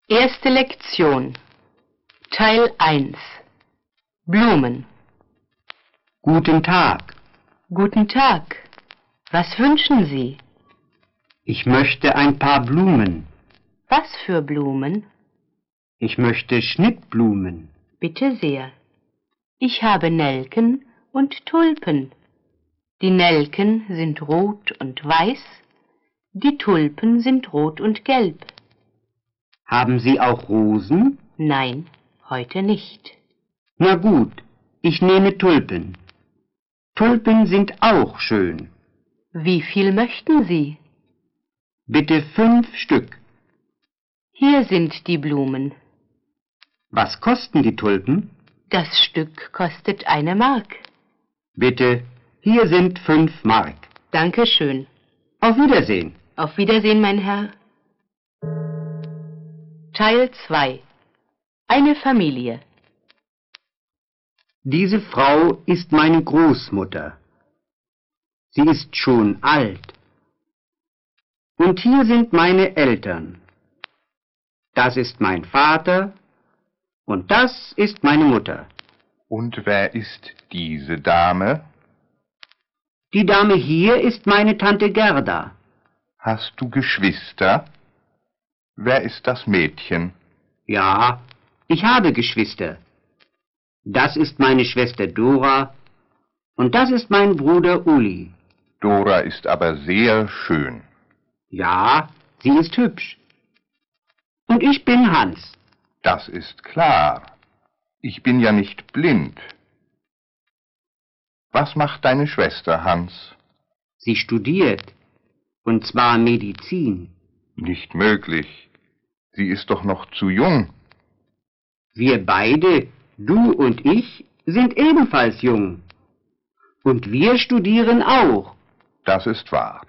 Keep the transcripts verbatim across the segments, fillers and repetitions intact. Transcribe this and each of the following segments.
Erste Lektion. Teil eins. Blumen. Guten Tag. Guten Tag. Was wünschen Sie? Ich möchte ein paar Blumen. Was für Blumen? Ich möchte Schnittblumen. Bitte sehr. Ich habe Nelken und Tulpen. Die Nelken sind rot und weiß, die Tulpen sind rot und gelb. Haben Sie auch Rosen? Nein, heute nicht. Na gut, ich nehme Tulpen. Tulpen sind auch schön. Wie viel möchten Sie? Bitte fünf Stück. Hier sind die Blumen. Was kosten die Tulpen? Das Stück kostet eine Mark. Bitte, hier sind fünf Mark. Dankeschön. Auf Wiedersehen. Auf Wiedersehen, mein Herr. Teil zwei. Eine Familie. Diese Frau ist meine Großmutter. Sie ist schon alt. Und hier sind meine Eltern. Das ist mein Vater und das ist meine Mutter. Und wer ist diese Dame? Die Dame hier ist meine Tante Gerda. Hast du Geschwister? Wer ist das Mädchen? Ja, ich habe Geschwister. Das ist meine Schwester Dora und das ist mein Bruder Uli. Dora ist aber sehr schön. Ja, sie ist hübsch. Und ich bin Hans. Das ist klar. Ich bin ja nicht blind. Was macht deine Schwester, Hans? Sie studiert, und zwar Medizin. Nicht möglich. Sie ist doch noch zu jung. Wir beide, du und ich, sind ebenfalls jung. Und wir studieren auch. Das ist wahr.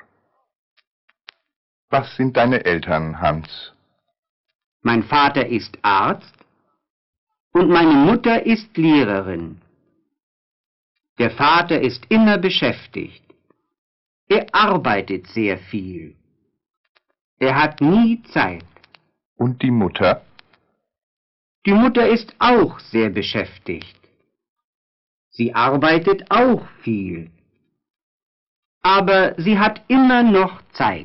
Was sind deine Eltern, Hans? Mein Vater ist Arzt und meine Mutter ist Lehrerin. Der Vater ist immer beschäftigt. Er arbeitet sehr viel. Er hat nie Zeit. Und die Mutter? Die Mutter ist auch sehr beschäftigt. Sie arbeitet auch viel. Aber sie hat immer noch Zeit.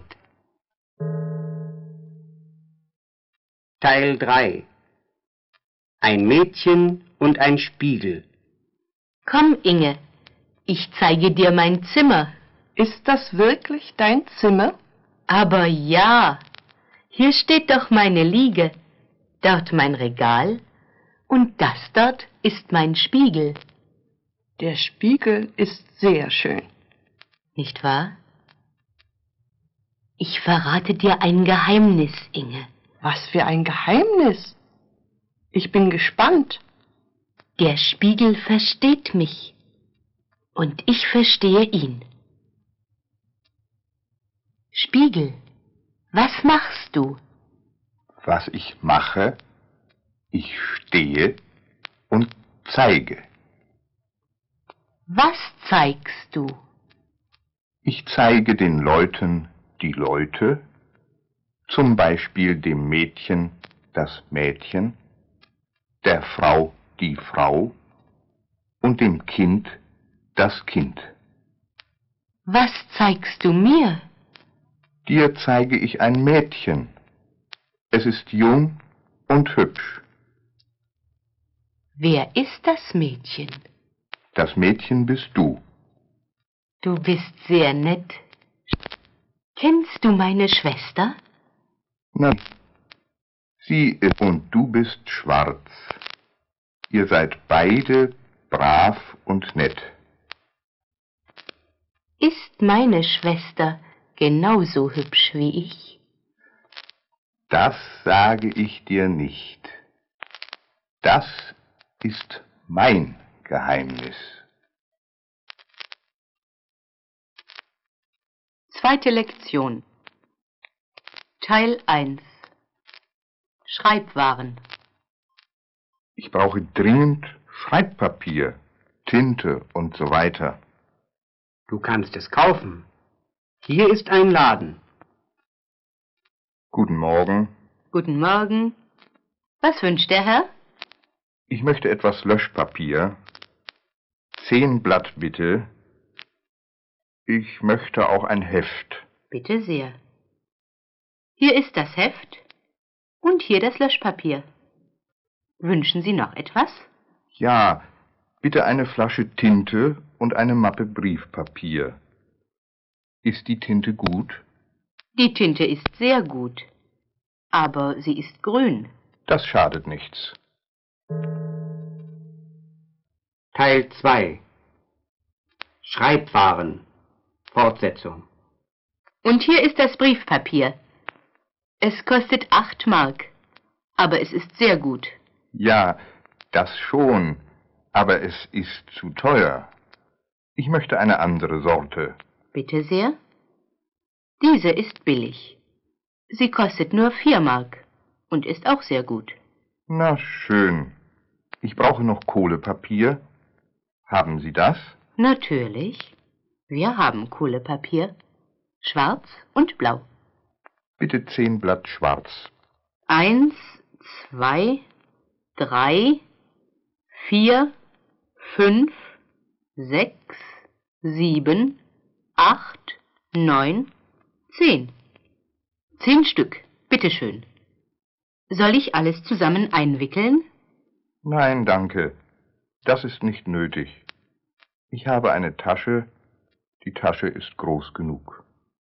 Teil drei. Ein Mädchen und ein Spiegel. Komm, Inge, ich zeige dir mein Zimmer. Ist das wirklich dein Zimmer? Aber ja, hier steht doch meine Liege, dort mein Regal und das dort ist mein Spiegel. Der Spiegel ist sehr schön. Nicht wahr? Ich verrate dir ein Geheimnis, Inge. Was für ein Geheimnis! Ich bin gespannt. Der Spiegel versteht mich und ich verstehe ihn. Spiegel, was machst du? Was ich mache? Ich stehe und zeige. Was zeigst du? Ich zeige den Leuten die Leute, zum Beispiel dem Mädchen das Mädchen, der Frau die Frau und dem Kind das Kind. Was zeigst du mir? Dir zeige ich ein Mädchen. Es ist jung und hübsch. Wer ist das Mädchen? Das Mädchen bist du. Du bist sehr nett. Kennst du meine Schwester? Nein, sie ist und du bist schwarz. Ihr seid beide brav und nett. Ist meine Schwester genauso hübsch wie ich? Das sage ich dir nicht. Das ist mein Geheimnis. Zweite Lektion. Teil eins. Schreibwaren. Ich brauche dringend Schreibpapier, Tinte und so weiter. Du kannst es kaufen. Hier ist ein Laden. Guten Morgen. Guten Morgen. Was wünscht der Herr? Ich möchte etwas Löschpapier. Zehn Blatt bitte. Ich möchte auch ein Heft. Bitte sehr. Hier ist das Heft und hier das Löschpapier. Wünschen Sie noch etwas? Ja, bitte eine Flasche Tinte und eine Mappe Briefpapier. Ist die Tinte gut? Die Tinte ist sehr gut, aber sie ist grün. Das schadet nichts. Teil zwei. Schreibwaren. Fortsetzung. Und hier ist das Briefpapier. Es kostet acht Mark, aber es ist sehr gut. Ja, das schon, aber es ist zu teuer. Ich möchte eine andere Sorte. Bitte sehr. Diese ist billig. Sie kostet nur vier Mark und ist auch sehr gut. Na schön. Ich brauche noch Kohlepapier. Haben Sie das? Natürlich. Wir haben Kohlepapier. Schwarz und blau. Bitte zehn Blatt schwarz. Eins, zwei, drei, vier, fünf, sechs, sieben, acht, neun, zehn. Zehn Stück, bitteschön. Soll ich alles zusammen einwickeln? Nein, danke. Das ist nicht nötig. Ich habe eine Tasche. Die Tasche ist groß genug.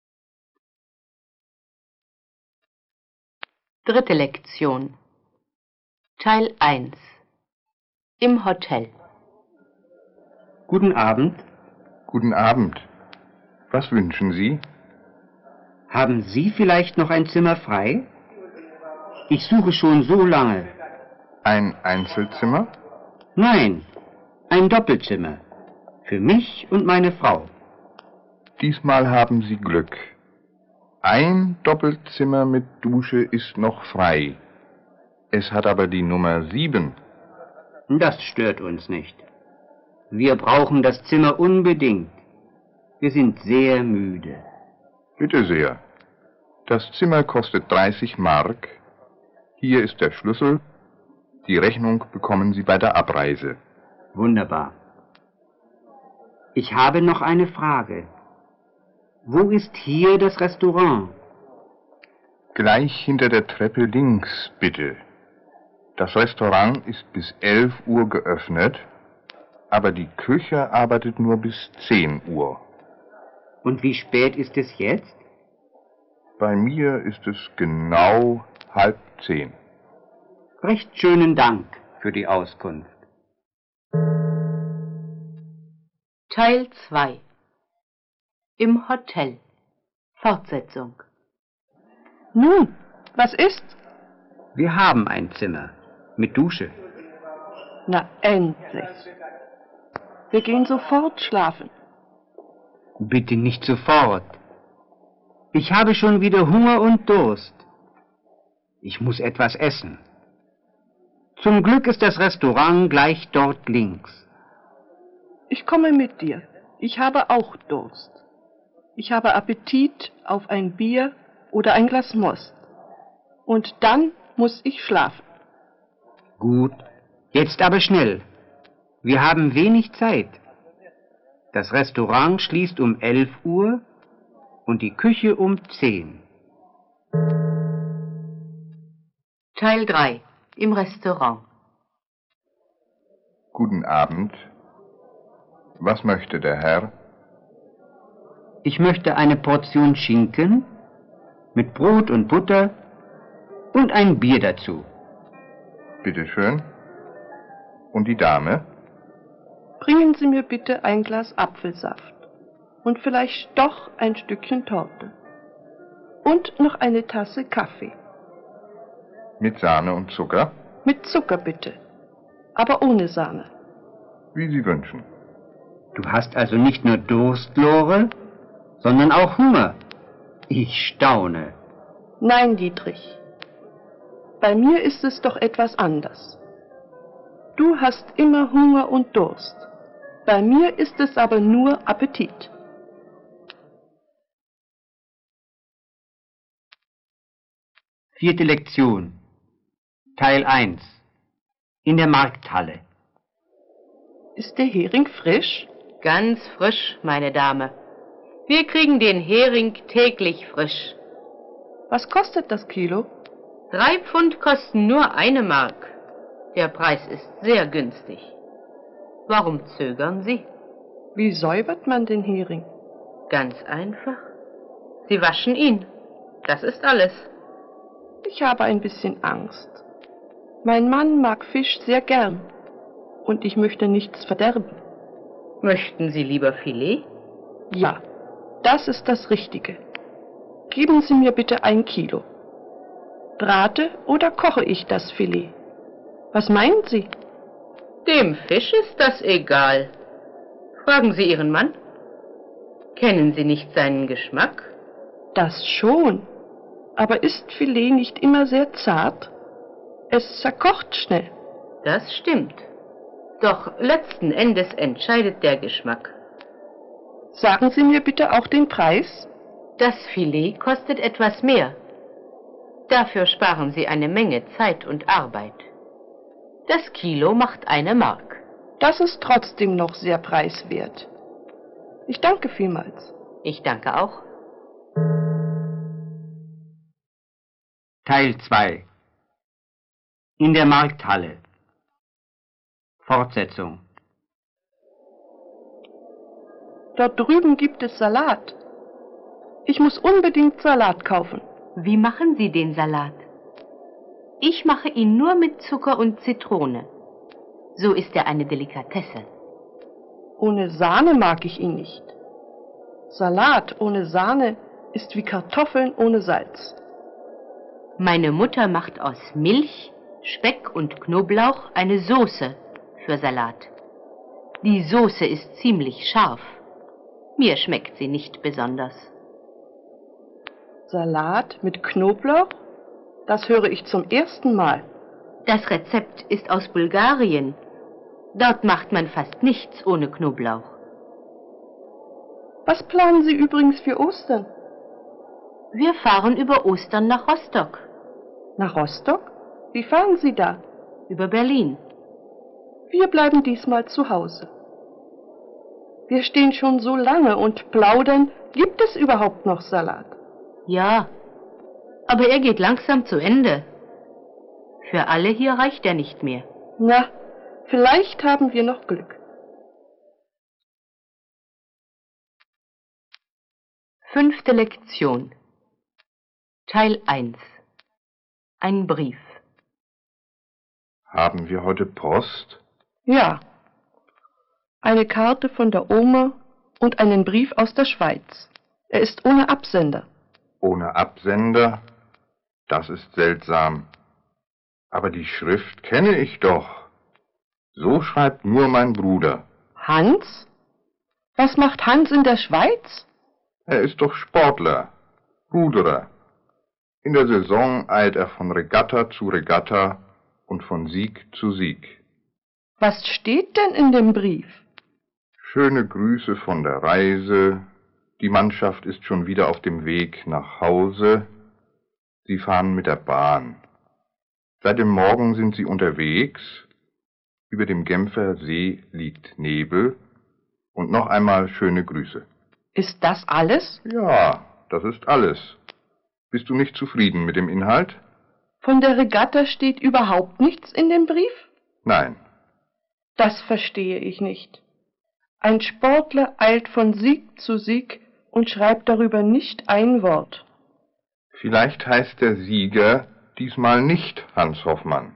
Dritte Lektion. Teil eins. Im Hotel. Guten Abend. Guten Abend. Was wünschen Sie? Haben Sie vielleicht noch ein Zimmer frei? Ich suche schon so lange. Ein Einzelzimmer? Nein, ein Doppelzimmer. Für mich und meine Frau. Diesmal haben Sie Glück. Ein Doppelzimmer mit Dusche ist noch frei. Es hat aber die Nummer sieben. Das stört uns nicht. Wir brauchen das Zimmer unbedingt. Wir sind sehr müde. Bitte sehr. Das Zimmer kostet dreißig Mark. Hier ist der Schlüssel. Die Rechnung bekommen Sie bei der Abreise. Wunderbar. Ich habe noch eine Frage. Wo ist hier das Restaurant? Gleich hinter der Treppe links, bitte. Das Restaurant ist bis elf Uhr geöffnet, aber die Küche arbeitet nur bis zehn Uhr. Und wie spät ist es jetzt? Bei mir ist es genau halb zehn. Recht schönen Dank für die Auskunft. Teil zwei. Im Hotel. Fortsetzung. Nun, was ist? Wir haben ein Zimmer mit Dusche. Na, endlich. Wir gehen sofort schlafen. Bitte nicht sofort. Ich habe schon wieder Hunger und Durst. Ich muss etwas essen. Zum Glück ist das Restaurant gleich dort links. Ich komme mit dir. Ich habe auch Durst. Ich habe Appetit auf ein Bier oder ein Glas Most. Und dann muss ich schlafen. Gut, jetzt aber schnell. Wir haben wenig Zeit. Das Restaurant schließt um elf Uhr und die Küche um zehn. Teil drei. Im Restaurant. Guten Abend. Was möchte der Herr? Ich möchte eine Portion Schinken mit Brot und Butter und ein Bier dazu. Bitte schön. Und die Dame? Bringen Sie mir bitte ein Glas Apfelsaft und vielleicht doch ein Stückchen Torte. Und noch eine Tasse Kaffee. Mit Sahne und Zucker? Mit Zucker bitte, aber ohne Sahne. Wie Sie wünschen. Du hast also nicht nur Durst, Lore, sondern auch Hunger. Ich staune. Nein, Dietrich. Bei mir ist es doch etwas anders. Du hast immer Hunger und Durst. Bei mir ist es aber nur Appetit. Vierte Lektion. Teil eins. In der Markthalle. Ist der Hering frisch? Ganz frisch, meine Dame. Wir kriegen den Hering täglich frisch. Was kostet das Kilo? Drei Pfund kosten nur eine Mark. Der Preis ist sehr günstig. Warum zögern Sie? Wie säubert man den Hering? Ganz einfach. Sie waschen ihn. Das ist alles. Ich habe ein bisschen Angst. Mein Mann mag Fisch sehr gern und ich möchte nichts verderben. Möchten Sie lieber Filet? Ja, das ist das Richtige. Geben Sie mir bitte ein Kilo. Brate oder koche ich das Filet? Was meinen Sie? Dem Fisch ist das egal. Fragen Sie Ihren Mann. Kennen Sie nicht seinen Geschmack? Das schon. Aber ist Filet nicht immer sehr zart? Es zerkocht schnell. Das stimmt. Doch letzten Endes entscheidet der Geschmack. Sagen Sie mir bitte auch den Preis. Das Filet kostet etwas mehr. Dafür sparen Sie eine Menge Zeit und Arbeit. Das Kilo macht eine Mark. Das ist trotzdem noch sehr preiswert. Ich danke vielmals. Ich danke auch. Teil zwei. In der Markthalle. Fortsetzung. Dort drüben gibt es Salat. Ich muss unbedingt Salat kaufen. Wie machen Sie den Salat? Ich mache ihn nur mit Zucker und Zitrone. So ist er eine Delikatesse. Ohne Sahne mag ich ihn nicht. Salat ohne Sahne ist wie Kartoffeln ohne Salz. Meine Mutter macht aus Milch, Speck und Knoblauch eine Soße für Salat. Die Soße ist ziemlich scharf. Mir schmeckt sie nicht besonders. Salat mit Knoblauch? Das höre ich zum ersten Mal. Das Rezept ist aus Bulgarien. Dort macht man fast nichts ohne Knoblauch. Was planen Sie übrigens für Ostern? Wir fahren über Ostern nach Rostock. Nach Rostock? Wie fahren Sie da? Über Berlin. Wir bleiben diesmal zu Hause. Wir stehen schon so lange und plaudern. Gibt es überhaupt noch Salat? Ja, aber er geht langsam zu Ende. Für alle hier reicht er nicht mehr. Na, vielleicht haben wir noch Glück. Fünfte Lektion. Teil eins. Ein Brief. Haben wir heute Post? Ja. Eine Karte von der Oma und einen Brief aus der Schweiz. Er ist ohne Absender. Ohne Absender? Das ist seltsam. Aber die Schrift kenne ich doch. So schreibt nur mein Bruder. Hans? Was macht Hans in der Schweiz? Er ist doch Sportler, Ruderer. In der Saison eilt er von Regatta zu Regatta und von Sieg zu Sieg. Was steht denn in dem Brief? Schöne Grüße von der Reise. Die Mannschaft ist schon wieder auf dem Weg nach Hause. Sie fahren mit der Bahn. Seit dem Morgen sind sie unterwegs. Über dem Genfer See liegt Nebel. Und noch einmal schöne Grüße. Ist das alles? Ja, das ist alles. Bist du nicht zufrieden mit dem Inhalt? Von der Regatta steht überhaupt nichts in dem Brief? Nein. Das verstehe ich nicht. Ein Sportler eilt von Sieg zu Sieg und schreibt darüber nicht ein Wort. Vielleicht heißt der Sieger diesmal nicht Hans Hoffmann.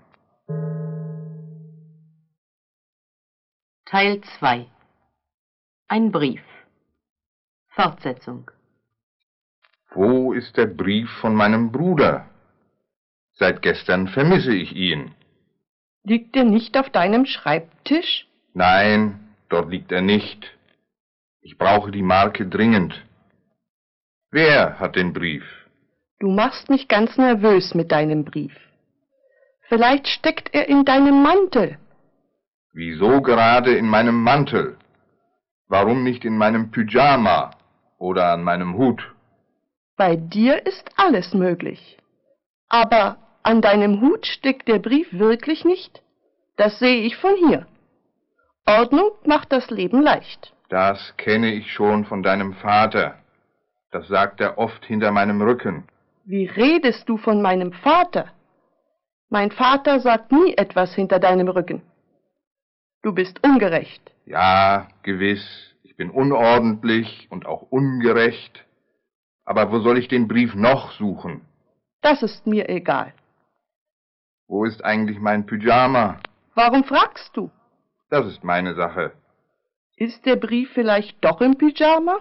Teil zwei. Ein Brief. Fortsetzung. Wo ist der Brief von meinem Bruder? Seit gestern vermisse ich ihn. Liegt er nicht auf deinem Schreibtisch? Nein, dort liegt er nicht. Ich brauche die Marke dringend. Wer hat den Brief? Du machst mich ganz nervös mit deinem Brief. Vielleicht steckt er in deinem Mantel. Wieso gerade in meinem Mantel? Warum nicht in meinem Pyjama oder an meinem Hut? Bei dir ist alles möglich. Aber an deinem Hut steckt der Brief wirklich nicht? Das sehe ich von hier. Ordnung macht das Leben leicht. Das kenne ich schon von deinem Vater. Das sagt er oft hinter meinem Rücken. Wie redest du von meinem Vater? Mein Vater sagt nie etwas hinter deinem Rücken. Du bist ungerecht. Ja, gewiss. Ich bin unordentlich und auch ungerecht. Aber wo soll ich den Brief noch suchen? Das ist mir egal. Wo ist eigentlich mein Pyjama? Warum fragst du? Das ist meine Sache. Ist der Brief vielleicht doch im Pyjama?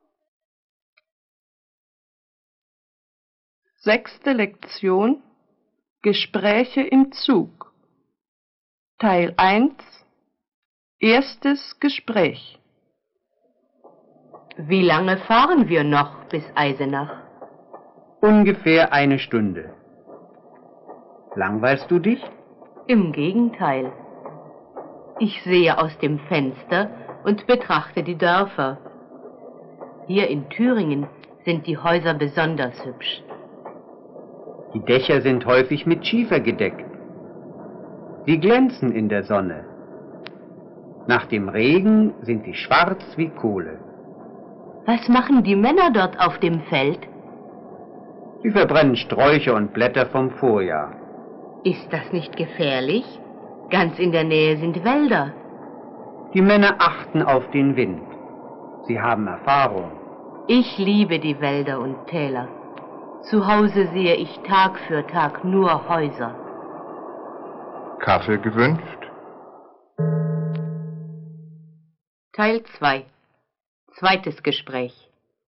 Sechste Lektion. Gespräche im Zug. Teil eins. Erstes Gespräch. Wie lange fahren wir noch bis Eisenach? Ungefähr eine Stunde. Langweilst du dich? Im Gegenteil. Ich sehe aus dem Fenster und betrachte die Dörfer. Hier in Thüringen sind die Häuser besonders hübsch. Die Dächer sind häufig mit Schiefer gedeckt. Sie glänzen in der Sonne. Nach dem Regen sind sie schwarz wie Kohle. Was machen die Männer dort auf dem Feld? Sie verbrennen Sträucher und Blätter vom Vorjahr. Ist das nicht gefährlich? Ganz in der Nähe sind Wälder. Die Männer achten auf den Wind. Sie haben Erfahrung. Ich liebe die Wälder und Täler. Zu Hause sehe ich Tag für Tag nur Häuser. Kaffee gewünscht? Teil zwei. Zweites Gespräch.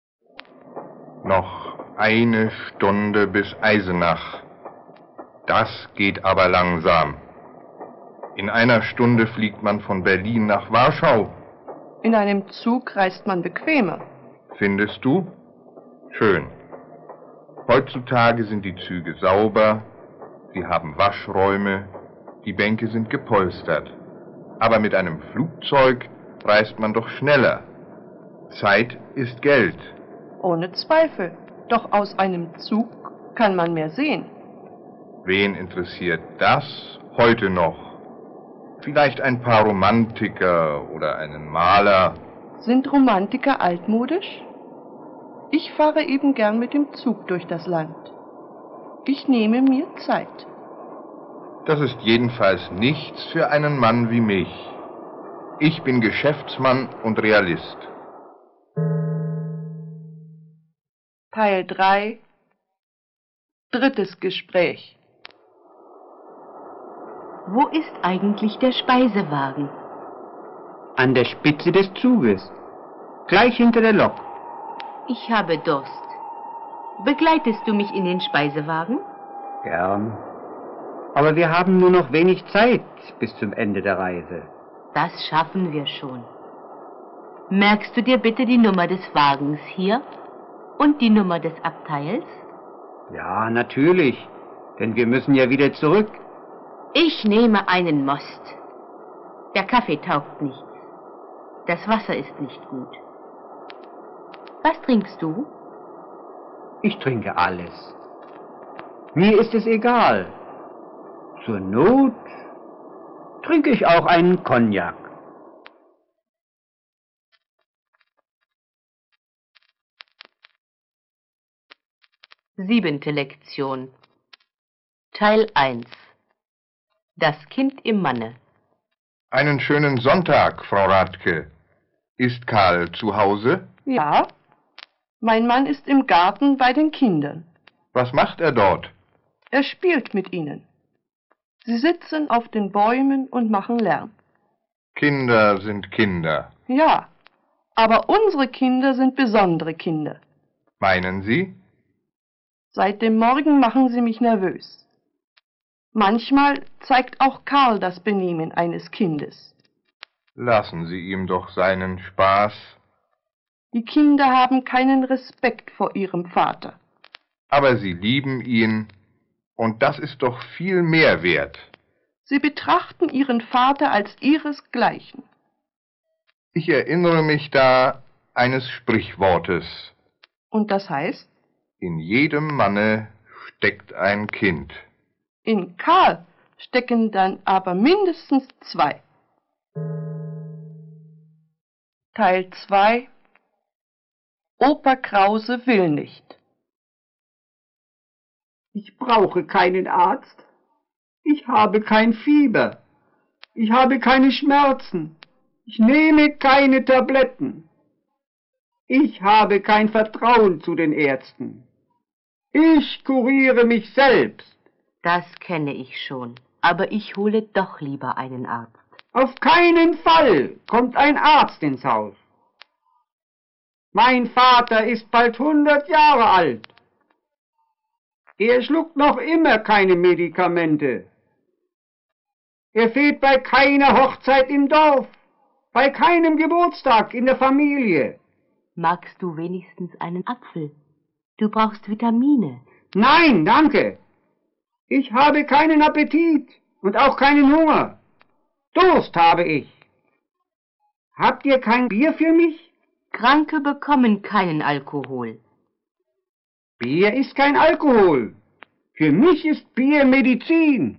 Noch eine Stunde bis Eisenach. Das geht aber langsam. In einer Stunde fliegt man von Berlin nach Warschau. In einem Zug reist man bequemer. Findest du? Schön. Heutzutage sind die Züge sauber, sie haben Waschräume, die Bänke sind gepolstert. Aber mit einem Flugzeug reist man doch schneller. Zeit ist Geld. Ohne Zweifel. Doch aus einem Zug kann man mehr sehen. Wen interessiert das heute noch? Vielleicht ein paar Romantiker oder einen Maler. Sind Romantiker altmodisch? Ich fahre eben gern mit dem Zug durch das Land. Ich nehme mir Zeit. Das ist jedenfalls nichts für einen Mann wie mich. Ich bin Geschäftsmann und Realist. Teil drei. Drittes Gespräch. Wo ist eigentlich der Speisewagen? An der Spitze des Zuges, gleich hinter der Lok. Ich habe Durst. Begleitest du mich in den Speisewagen? Gern. Aber wir haben nur noch wenig Zeit bis zum Ende der Reise. Das schaffen wir schon. Merkst du dir bitte die Nummer des Wagens hier und die Nummer des Abteils? Ja, natürlich, denn wir müssen ja wieder zurück. Ich nehme einen Most. Der Kaffee taugt nichts. Das Wasser ist nicht gut. Was trinkst du? Ich trinke alles. Mir ist es egal. Zur Not trinke ich auch einen Cognac. Siebente Lektion. Teil eins. Das Kind im Manne. Einen schönen Sonntag, Frau Radke. Ist Karl zu Hause? Ja, mein Mann ist im Garten bei den Kindern. Was macht er dort? Er spielt mit ihnen. Sie sitzen auf den Bäumen und machen Lärm. Kinder sind Kinder. Ja, aber unsere Kinder sind besondere Kinder. Meinen Sie? Seit dem Morgen machen sie mich nervös. Manchmal zeigt auch Karl das Benehmen eines Kindes. Lassen Sie ihm doch seinen Spaß. Die Kinder haben keinen Respekt vor ihrem Vater. Aber sie lieben ihn, und das ist doch viel mehr wert. Sie betrachten ihren Vater als ihresgleichen. Ich erinnere mich da eines Sprichwortes. Und das heißt? In jedem Manne steckt ein Kind. In Karl stecken dann aber mindestens zwei. Teil zwei. Opa Krause will nicht. Ich brauche keinen Arzt. Ich habe kein Fieber. Ich habe keine Schmerzen. Ich nehme keine Tabletten. Ich habe kein Vertrauen zu den Ärzten. Ich kuriere mich selbst. Das kenne ich schon, aber ich hole doch lieber einen Arzt. Auf keinen Fall kommt ein Arzt ins Haus. Mein Vater ist bald hundert Jahre alt. Er schluckt noch immer keine Medikamente. Er fehlt bei keiner Hochzeit im Dorf, bei keinem Geburtstag in der Familie. Magst du wenigstens einen Apfel? Du brauchst Vitamine. Nein, danke. Ich habe keinen Appetit und auch keinen Hunger. Durst habe ich. Habt ihr kein Bier für mich? Kranke bekommen keinen Alkohol. Bier ist kein Alkohol. Für mich ist Bier Medizin.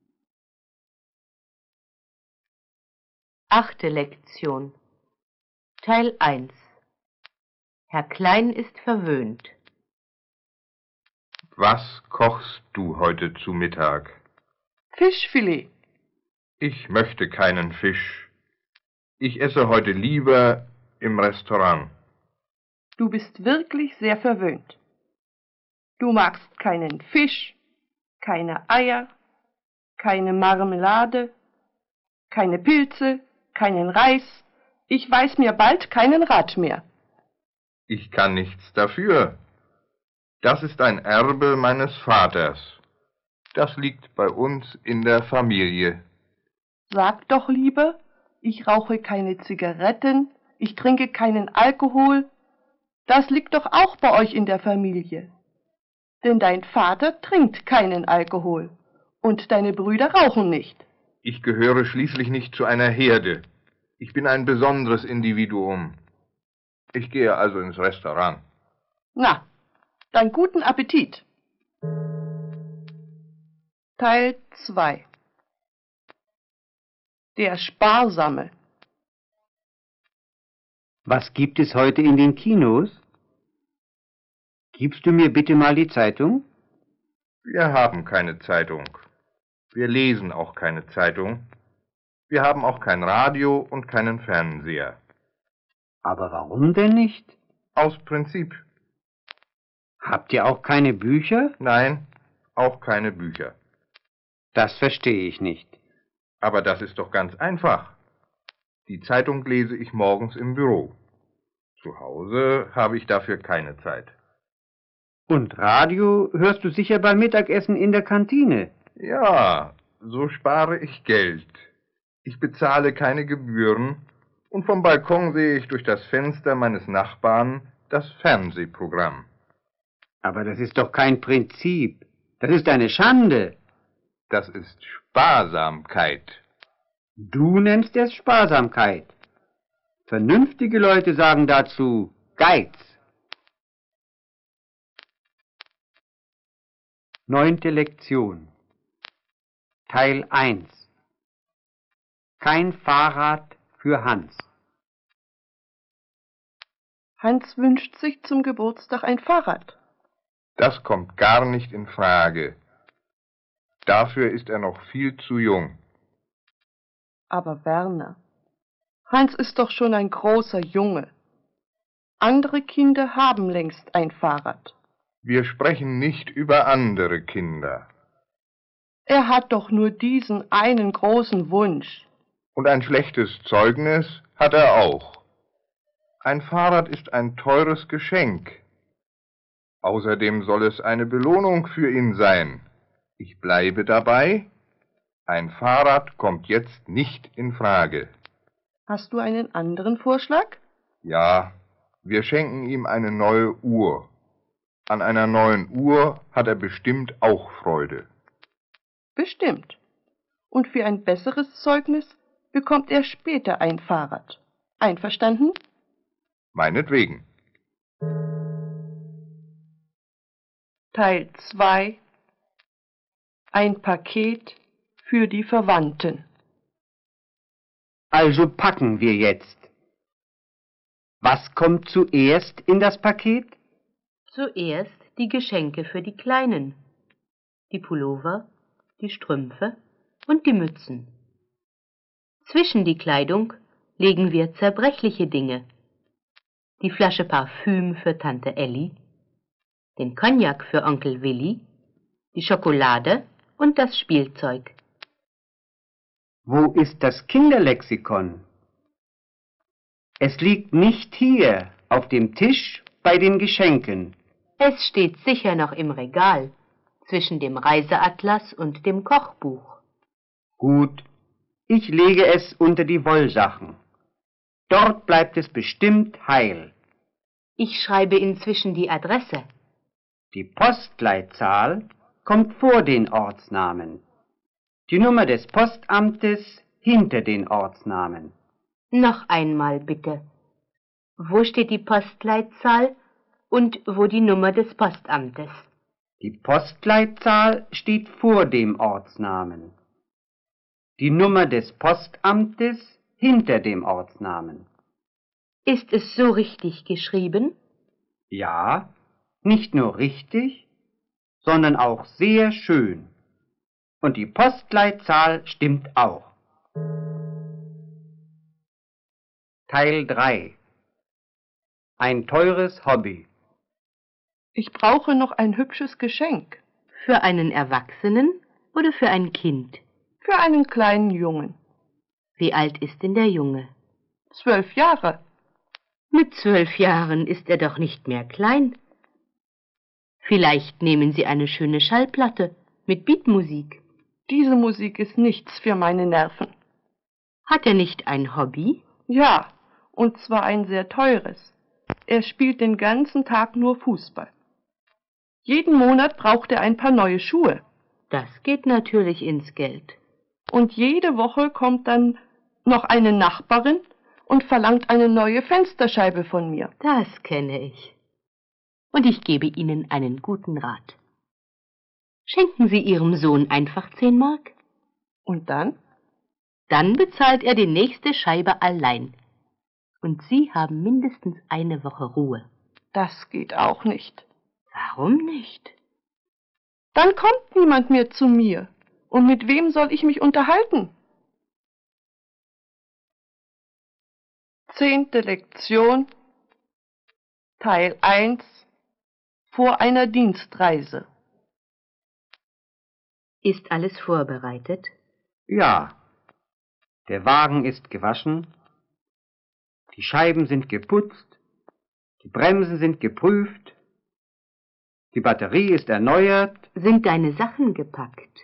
Achte Lektion. Teil eins. Herr Klein ist verwöhnt. Was kochst du heute zu Mittag? Fischfilet. Ich möchte keinen Fisch. Ich esse heute lieber im Restaurant. Du bist wirklich sehr verwöhnt. Du magst keinen Fisch, keine Eier, keine Marmelade, keine Pilze, keinen Reis. Ich weiß mir bald keinen Rat mehr. Ich kann nichts dafür. Das ist ein Erbe meines Vaters. Das liegt bei uns in der Familie. Sag doch lieber, ich rauche keine Zigaretten, ich trinke keinen Alkohol. Das liegt doch auch bei euch in der Familie. Denn dein Vater trinkt keinen Alkohol und deine Brüder rauchen nicht. Ich gehöre schließlich nicht zu einer Herde. Ich bin ein besonderes Individuum. Ich gehe also ins Restaurant. Na, dann guten Appetit. Teil zwei. Der Sparsame. Was gibt es heute in den Kinos? Gibst du mir bitte mal die Zeitung? Wir haben keine Zeitung. Wir lesen auch keine Zeitung. Wir haben auch kein Radio und keinen Fernseher. Aber warum denn nicht? Aus Prinzip. Habt ihr auch keine Bücher? Nein, auch keine Bücher. Das verstehe ich nicht. Aber das ist doch ganz einfach. Die Zeitung lese ich morgens im Büro. Zu Hause habe ich dafür keine Zeit. Und Radio hörst du sicher beim Mittagessen in der Kantine? Ja, so spare ich Geld. Ich bezahle keine Gebühren und vom Balkon sehe ich durch das Fenster meines Nachbarn das Fernsehprogramm. Aber das ist doch kein Prinzip. Das ist eine Schande. Das ist Sparsamkeit. Du nennst es Sparsamkeit. Vernünftige Leute sagen dazu Geiz. Neunte Lektion. Teil eins. Kein Fahrrad für Hans. Hans wünscht sich zum Geburtstag ein Fahrrad. Das kommt gar nicht in Frage. Dafür ist er noch viel zu jung. Aber Werner, Hans ist doch schon ein großer Junge. Andere Kinder haben längst ein Fahrrad. Wir sprechen nicht über andere Kinder. Er hat doch nur diesen einen großen Wunsch. Und ein schlechtes Zeugnis hat er auch. Ein Fahrrad ist ein teures Geschenk. Außerdem soll es eine Belohnung für ihn sein. Ich bleibe dabei. Ein Fahrrad kommt jetzt nicht in Frage. Hast du einen anderen Vorschlag? Ja, wir schenken ihm eine neue Uhr. An einer neuen Uhr hat er bestimmt auch Freude. Bestimmt. Und für ein besseres Zeugnis bekommt er später ein Fahrrad. Einverstanden? Meinetwegen. Teil zwei. Ein Paket für die Verwandten. Also packen wir jetzt. Was kommt zuerst in das Paket? Zuerst die Geschenke für die Kleinen. Die Pullover, die Strümpfe und die Mützen. Zwischen die Kleidung legen wir zerbrechliche Dinge. Die Flasche Parfüm für Tante Elli, den Cognac für Onkel Willi, die Schokolade und das Spielzeug. Wo ist das Kinderlexikon? Es liegt nicht hier auf dem Tisch bei den Geschenken. Es steht sicher noch im Regal, zwischen dem Reiseatlas und dem Kochbuch. Gut, ich lege es unter die Wollsachen. Dort bleibt es bestimmt heil. Ich schreibe inzwischen die Adresse. Die Postleitzahl kommt vor den Ortsnamen. Die Nummer des Postamtes hinter den Ortsnamen. Noch einmal bitte. Wo steht die Postleitzahl und wo die Nummer des Postamtes? Die Postleitzahl steht vor dem Ortsnamen. Die Nummer des Postamtes hinter dem Ortsnamen. Ist es so richtig geschrieben? Ja, nicht nur richtig, sondern auch sehr schön. Und die Postleitzahl stimmt auch. Teil drei. Ein teures Hobby. Ich brauche noch ein hübsches Geschenk. Für einen Erwachsenen oder für ein Kind? Für einen kleinen Jungen. Wie alt ist denn der Junge? Zwölf Jahre. Mit zwölf Jahren ist er doch nicht mehr klein. Vielleicht nehmen Sie eine schöne Schallplatte mit Beatmusik. Diese Musik ist nichts für meine Nerven. Hat er nicht ein Hobby? Ja, und zwar ein sehr teures. Er spielt den ganzen Tag nur Fußball. Jeden Monat braucht er ein paar neue Schuhe. Das geht natürlich ins Geld. Und jede Woche kommt dann noch eine Nachbarin und verlangt eine neue Fensterscheibe von mir. Das kenne ich. Und ich gebe Ihnen einen guten Rat. Schenken Sie Ihrem Sohn einfach zehn Mark. Und dann? Dann bezahlt er die nächste Scheibe allein. Und Sie haben mindestens eine Woche Ruhe. Das geht auch nicht. Warum nicht? Dann kommt niemand mehr zu mir. Und mit wem soll ich mich unterhalten? Zehnte Lektion, Teil eins, vor einer Dienstreise. Ist alles vorbereitet? Ja, der Wagen ist gewaschen, die Scheiben sind geputzt, die Bremsen sind geprüft, die Batterie ist erneuert. Sind deine Sachen gepackt?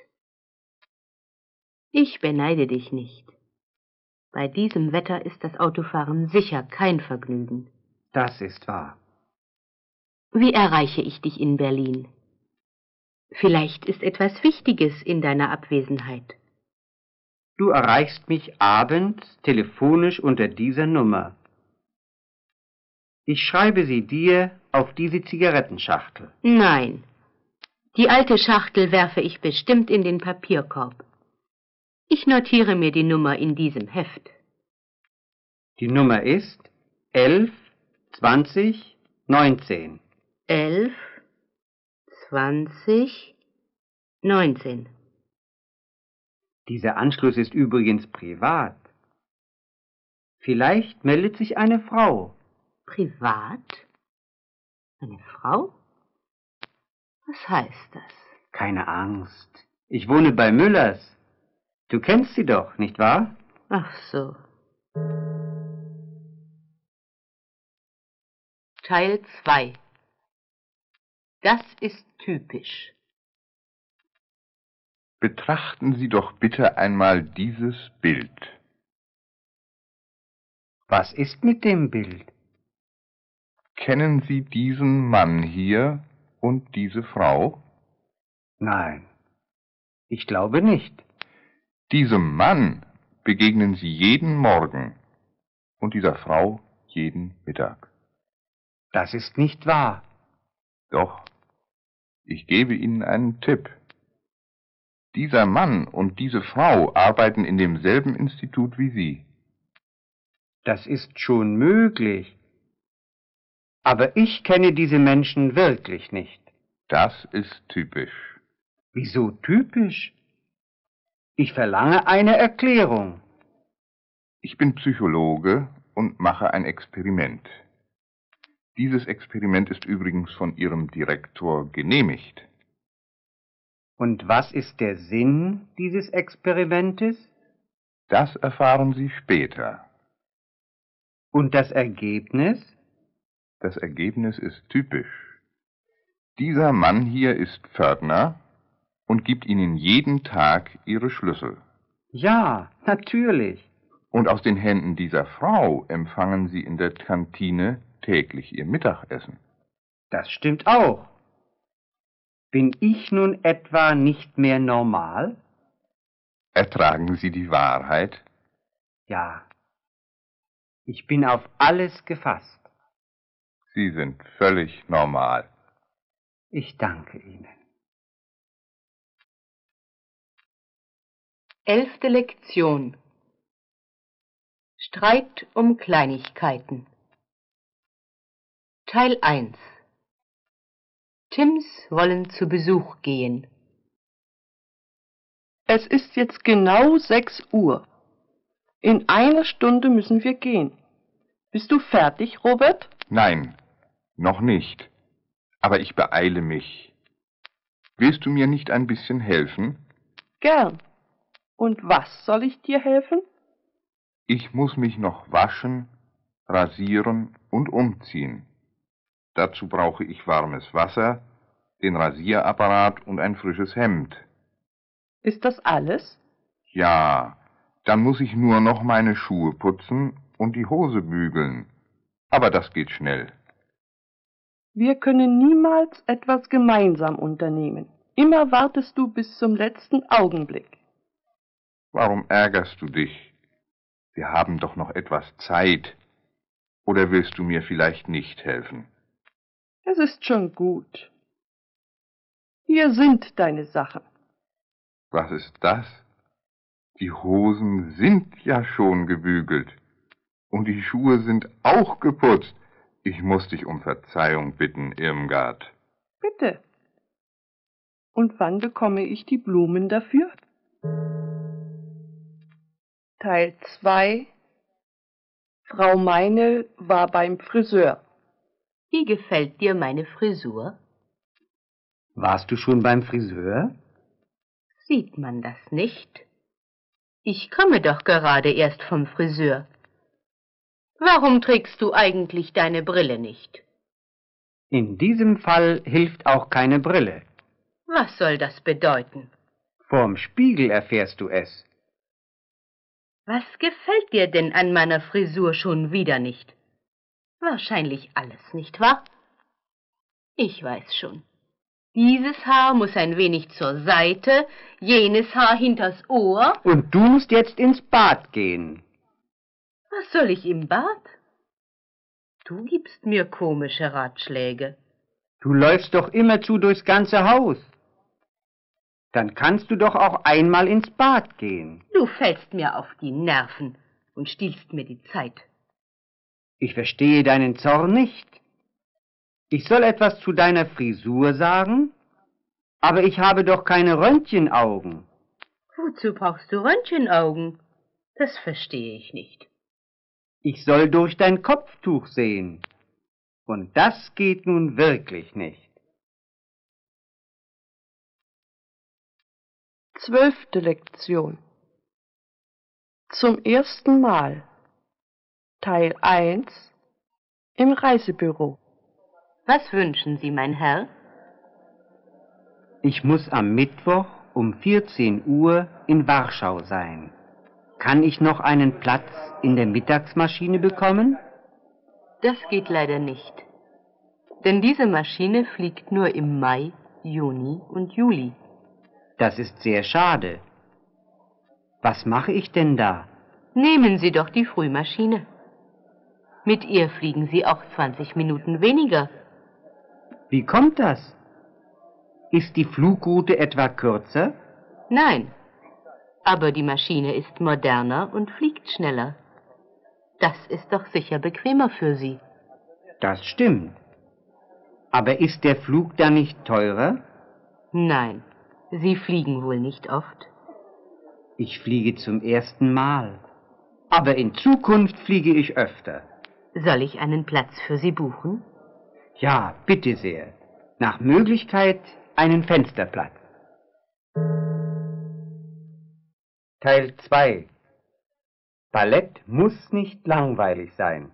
Ich beneide dich nicht. Bei diesem Wetter ist das Autofahren sicher kein Vergnügen. Das ist wahr. Wie erreiche ich dich in Berlin? Vielleicht ist etwas Wichtiges in deiner Abwesenheit. Du erreichst mich abends telefonisch unter dieser Nummer. Ich schreibe sie dir auf diese Zigarettenschachtel. Nein, die alte Schachtel werfe ich bestimmt in den Papierkorb. Ich notiere mir die Nummer in diesem Heft. Die Nummer ist elf, zwanzig, neunzehn. elf, zwanzig, neunzehn. Dieser Anschluss ist übrigens privat. Vielleicht meldet sich eine Frau. Privat? Eine Frau? Was heißt das? Keine Angst. Ich wohne bei Müllers. Du kennst sie doch, nicht wahr? Ach so. Teil zwei. Das ist typisch. Betrachten Sie doch bitte einmal dieses Bild. Was ist mit dem Bild? Kennen Sie diesen Mann hier und diese Frau? Nein, ich glaube nicht. Diesem Mann begegnen Sie jeden Morgen und dieser Frau jeden Mittag. Das ist nicht wahr. Doch, ich gebe Ihnen einen Tipp. Dieser Mann und diese Frau arbeiten in demselben Institut wie Sie. Das ist schon möglich. Aber ich kenne diese Menschen wirklich nicht. Das ist typisch. Wieso typisch? Ich verlange eine Erklärung. Ich bin Psychologe und mache ein Experiment. Dieses Experiment ist übrigens von Ihrem Direktor genehmigt. Und was ist der Sinn dieses Experimentes? Das erfahren Sie später. Und das Ergebnis? Das Ergebnis ist typisch. Dieser Mann hier ist Pförtner und gibt Ihnen jeden Tag Ihre Schlüssel. Ja, natürlich. Und aus den Händen dieser Frau empfangen Sie in der Kantine täglich Ihr Mittagessen. Das stimmt auch. Bin ich nun etwa nicht mehr normal? Ertragen Sie die Wahrheit? Ja. Ich bin auf alles gefasst. Sie sind völlig normal. Ich danke Ihnen. Elfte Lektion. Streit um Kleinigkeiten. Teil eins. Tims wollen zu Besuch gehen. Es ist jetzt genau sechs Uhr. In einer Stunde müssen wir gehen. Bist du fertig, Robert? Nein, noch nicht. Aber ich beeile mich. Willst du mir nicht ein bisschen helfen? Gern. Und was soll ich dir helfen? Ich muss mich noch waschen, rasieren und umziehen. Dazu brauche ich warmes Wasser, den Rasierapparat und ein frisches Hemd. Ist das alles? Ja, dann muss ich nur noch meine Schuhe putzen und die Hose bügeln. Aber das geht schnell. Wir können niemals etwas gemeinsam unternehmen. Immer wartest du bis zum letzten Augenblick. Warum ärgerst du dich? Wir haben doch noch etwas Zeit. Oder willst du mir vielleicht nicht helfen? Es ist schon gut. Hier sind deine Sachen. Was ist das? Die Hosen sind ja schon gebügelt. Und die Schuhe sind auch geputzt. Ich muss dich um Verzeihung bitten, Irmgard. Bitte. Und wann bekomme ich die Blumen dafür? Teil zwei. Frau Meinl war beim Friseur. Wie gefällt dir meine Frisur? Warst du schon beim Friseur? Sieht man das nicht? Ich komme doch gerade erst vom Friseur. Warum trägst du eigentlich deine Brille nicht? In diesem Fall hilft auch keine Brille. Was soll das bedeuten? Vorm Spiegel erfährst du es. Was gefällt dir denn an meiner Frisur schon wieder nicht? Wahrscheinlich alles, nicht wahr? Ich weiß schon. Dieses Haar muss ein wenig zur Seite, jenes Haar hinters Ohr. Und du musst jetzt ins Bad gehen. Was soll ich im Bad? Du gibst mir komische Ratschläge. Du läufst doch immerzu durchs ganze Haus. Dann kannst du doch auch einmal ins Bad gehen. Du fällst mir auf die Nerven und stiehlst mir die Zeit. Ich verstehe deinen Zorn nicht. Ich soll etwas zu deiner Frisur sagen, aber ich habe doch keine Röntgenaugen. Wozu brauchst du Röntgenaugen? Das verstehe ich nicht. Ich soll durch dein Kopftuch sehen. Und das geht nun wirklich nicht. Zwölfte Lektion. Zum ersten Mal. Teil eins. Im Reisebüro. Was wünschen Sie, mein Herr? Ich muss am Mittwoch um vierzehn Uhr in Warschau sein. Kann ich noch einen Platz in der Mittagsmaschine bekommen? Das geht leider nicht. Denn diese Maschine fliegt nur im Mai, Juni und Juli. Das ist sehr schade. Was mache ich denn da? Nehmen Sie doch die Frühmaschine. Mit ihr fliegen Sie auch zwanzig Minuten weniger. Wie kommt das? Ist die Flugroute etwa kürzer? Nein, aber die Maschine ist moderner und fliegt schneller. Das ist doch sicher bequemer für Sie. Das stimmt. Aber ist der Flug dann nicht teurer? Nein, Sie fliegen wohl nicht oft. Ich fliege zum ersten Mal. Aber in Zukunft fliege ich öfter. Soll ich einen Platz für Sie buchen? Ja, bitte sehr. Nach Möglichkeit einen Fensterplatz. Teil zwei. Ballett muss nicht langweilig sein.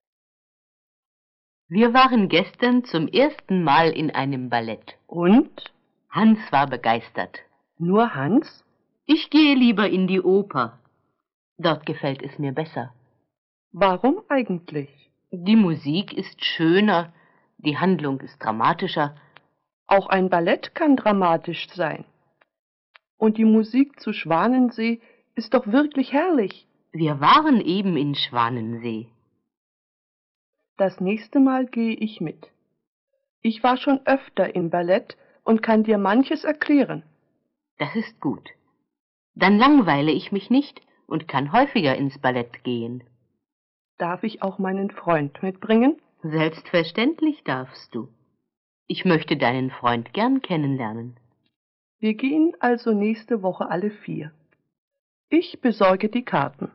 Wir waren gestern zum ersten Mal in einem Ballett. Und? Hans war begeistert. Nur Hans? Ich gehe lieber in die Oper. Dort gefällt es mir besser. Warum eigentlich? Die Musik ist schöner, die Handlung ist dramatischer. Auch ein Ballett kann dramatisch sein. Und die Musik zu Schwanensee ist doch wirklich herrlich. Wir waren eben in Schwanensee. Das nächste Mal gehe ich mit. Ich war schon öfter im Ballett und kann dir manches erklären. Das ist gut. Dann langweile ich mich nicht und kann häufiger ins Ballett gehen. Darf ich auch meinen Freund mitbringen? Selbstverständlich darfst du. Ich möchte deinen Freund gern kennenlernen. Wir gehen also nächste Woche alle vier. Ich besorge die Karten.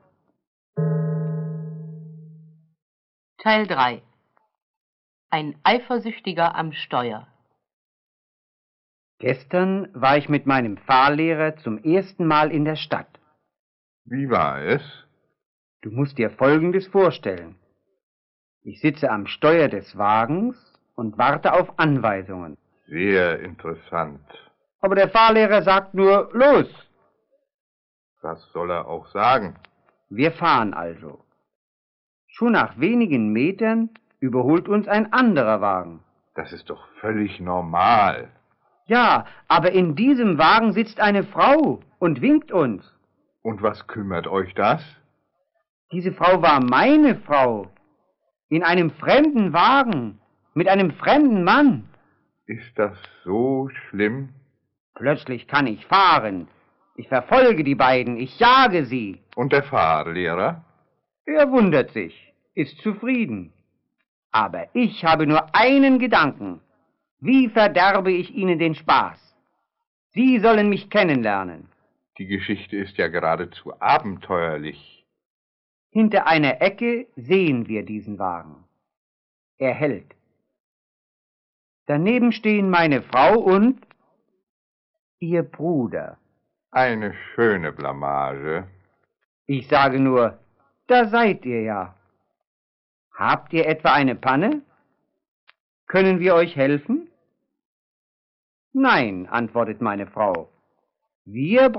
Teil drei. Ein Eifersüchtiger am Steuer. Gestern war ich mit meinem Fahrlehrer zum ersten Mal in der Stadt. Wie war es? Du musst dir Folgendes vorstellen. Ich sitze am Steuer des Wagens und warte auf Anweisungen. Sehr interessant. Aber der Fahrlehrer sagt nur, los! Was soll er auch sagen? Wir fahren also. Schon nach wenigen Metern überholt uns ein anderer Wagen. Das ist doch völlig normal. Ja, aber in diesem Wagen sitzt eine Frau und winkt uns. Und was kümmert euch das? Diese Frau war meine Frau. In einem fremden Wagen, mit einem fremden Mann. Ist das so schlimm? Plötzlich kann ich fahren. Ich verfolge die beiden, ich jage sie. Und der Fahrlehrer? Er wundert sich, ist zufrieden. Aber ich habe nur einen Gedanken. Wie verderbe ich ihnen den Spaß? Sie sollen mich kennenlernen. Die Geschichte ist ja geradezu abenteuerlich. Hinter einer Ecke sehen wir diesen Wagen. Er hält. Daneben stehen meine Frau und ihr Bruder. Eine schöne Blamage. Ich sage nur, da seid ihr ja. Habt ihr etwa eine Panne? Können wir euch helfen? Nein, antwortet meine Frau. Wir